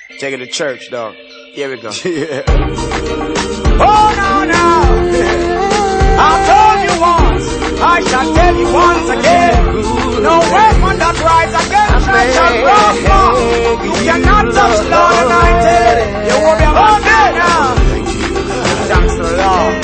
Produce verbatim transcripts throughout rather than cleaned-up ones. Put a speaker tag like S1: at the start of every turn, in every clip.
S1: Take it to church, dog. Here we go.
S2: Yeah.
S1: Oh, no, no. I told you once, I shall tell you once again. No weapon that rise against me shall prosper. You cannot touch the Lord anointed. You will be about it now. Thanks to the Lord.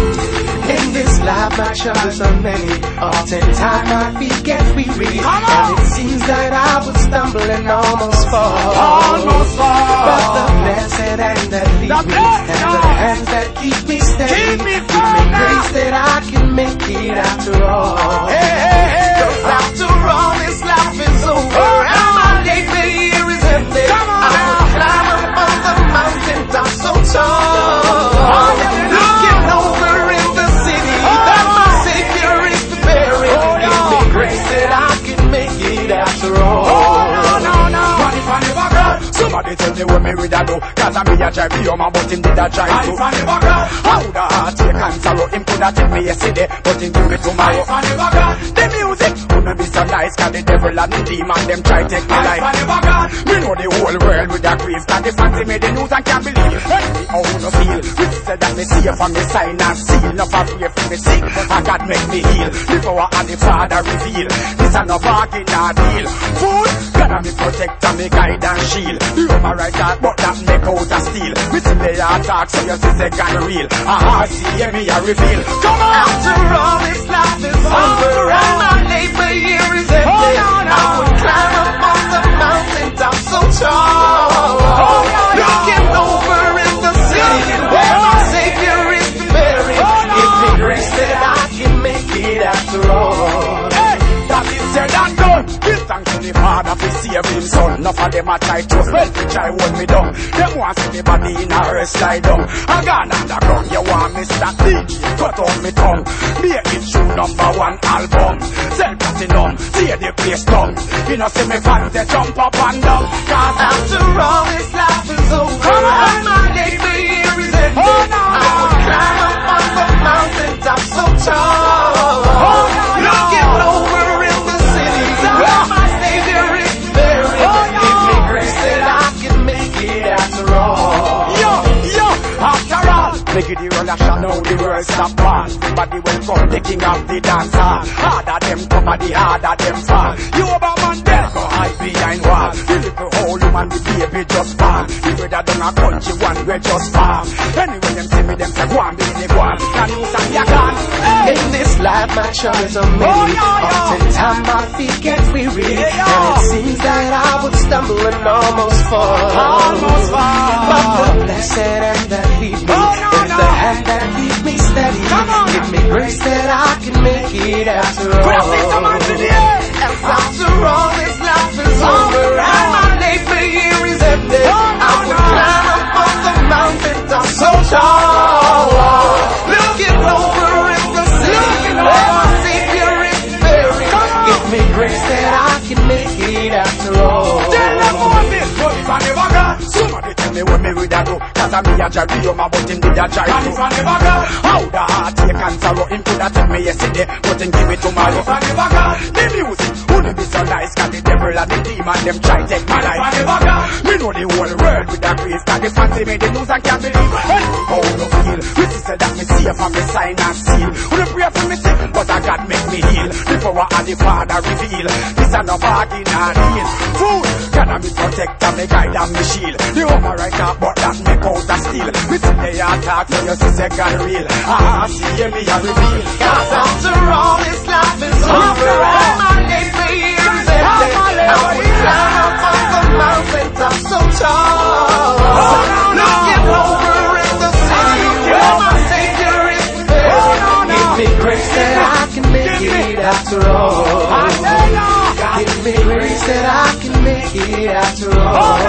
S3: In this life my troubles are many. Oftentimes my feet get weary, and it seems that I would stumble and almost fall.
S1: Almost fall.
S3: But the blessed hand that lead me, and the hands that keep me steady,
S1: keep me
S3: give me grace that I can make it after all.
S1: Hey, hey, hey.
S3: 'Cause after all this life is over, and my labor here is ended.
S1: Come on,
S3: I will climb up on the mountain top so tall,
S1: oh,
S3: looking over in the city that my Savior is preparing.
S1: Oh, no.
S3: Give me grace that I can make it after all.
S1: Oh, no, no, no.
S2: Funny, funny, back. Somebody tell me what me with a do. Cause I me a drive you, my but him did a drive too.
S1: Funny, funny, back.
S2: How the heart take and sorrow. Him coulda tell me yesterday, but him give me tomorrow.
S1: Funny, back.
S2: The music wouldn't be so nice, cause the devil and the demon them try take my life.
S1: Funny, back.
S2: Me know the whole world with a grief, cause the fancy made the news and can't believe. Hey, me how no feel. We said that me safe from me sign and seal. Enough of fear for me sick, and God make me heal. The power of the Father reveal. This a no bargain or deal. Fool, God a me protect and me guide and shield. The Roma right out, but that make out a steal. Me see the attack, so you see second real. Aha, see hear me a reveal. Come on!
S3: After all this life is over, and my labor here is ended.
S1: Oh, no, no.
S3: I would climb up on the mountain top so tall,
S1: Oh, no, no.
S3: looking over in the city where my Savior is preparing.
S1: Oh, no.
S3: Give me grace that I can make it after all.
S2: Hey, that is said and done. Give thanks to the Father for save him son. Enough of them a try to well, to try hold me down. Them want see me body in a earth slide down. I gone underground, you want me start D J, cut off me tongue. Be a hit true number one album. Sell platinum, see the place done. You know see me fans they jump up and down. Cause
S3: After all this life is over,
S1: Come on.
S3: and my labor here is ended.
S1: Oh, no,
S3: I would climb up on the mountain top so tall,
S1: Oh, no, no.
S3: looking over in the city where my Savior is buried.
S1: Oh, no.
S3: Give me grace that I can make it after all.
S2: yo, yo, after all, make it the roll a shot, now the world stop ball. Everybody welcome the king of the dancer. Harder them come and the harder them fall. You over man there, go hide behind wall. The little old woman, the baby just fall. The brother down a country one way just fall. Anyway them see me, them say go and be the go on. Can you say you can?
S3: In this life my troubles are many.
S1: Oh, yeah, yeah.
S3: Oftentimes my feet get weary,
S1: Yeah, yeah.
S3: and it seems that I would stumble and almost fall.
S1: Almost fall.
S3: But the blessed hand that lead me,
S1: Oh, no,
S3: is
S1: no.
S3: the hand that keeps me steady.
S1: Come on.
S3: Give me grace that I can make it after
S1: Put a
S3: all.
S1: fist on my to the air.
S3: And after all this life is over, and my labor here is ended.
S1: Oh, no,
S3: I will
S1: no.
S3: climb up on the mountain top so tall, looking over in the city where my Savior is buried. Give me grace that I can make it after all.
S2: Tell them what this, but if I never got somebody tell me what me with a do. Cause I me a drive you, my but him did a drive
S1: And
S2: too.
S1: if I never got,
S2: How the heart take and sorrow. Him coulda tell me yesterday, but him give me tomorrow.
S1: if I never got,
S2: The music wouldn't be so nice, cause the devil and the demon them try take my
S1: if I
S2: life.
S1: never got,
S2: Me know the whole world with a grief, cause the fancy made the news and can't believe. Hey, how no feel? We say that me safe and me sign and seal. We don't pray for me sick, but I God make me heal. The power of the Father reveal. This a no bargain or deal. Fool, God a me protect and me guide and me shield. The woman right up, but that make out a steal. We see the attack, so you see say God real. Ah, see hear me a reveal.
S3: Cause after all this life is over, and my labor here is ended. I will climb up on the mountain top so tall, looking over in the city where my Savior is buried. Give me grace that I can make it after all. Give me grace that I can make it after all.